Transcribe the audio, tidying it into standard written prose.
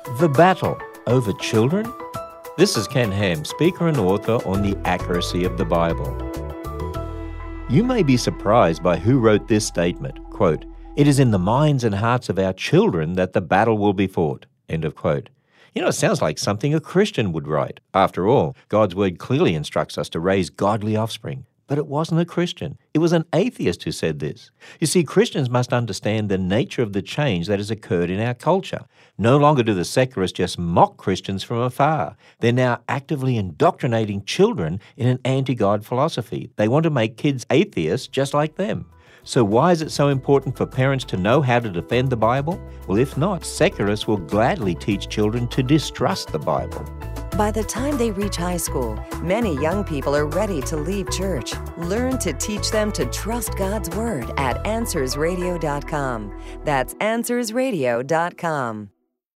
The battle over children? This is Ken Ham, speaker and author on the accuracy of the Bible. You may be surprised by who wrote this statement, quote, "It is in the minds and hearts of our children that the battle will be fought," end of quote. It sounds like something a Christian would write. After all, God's word clearly instructs us to raise godly offspring. But it wasn't a Christian. It was an atheist who said this. You see, Christians must understand the nature of the change that has occurred in our culture. No longer do the secularists just mock Christians from afar. They're now actively indoctrinating children in an anti-God philosophy. They want to make kids atheists just like them. So why is it so important for parents to know how to defend the Bible? Well, if not, secularists will gladly teach children to distrust the Bible. By the time they reach high school, many young people are ready to leave church. Learn to teach them to trust God's Word at AnswersRadio.com. That's AnswersRadio.com.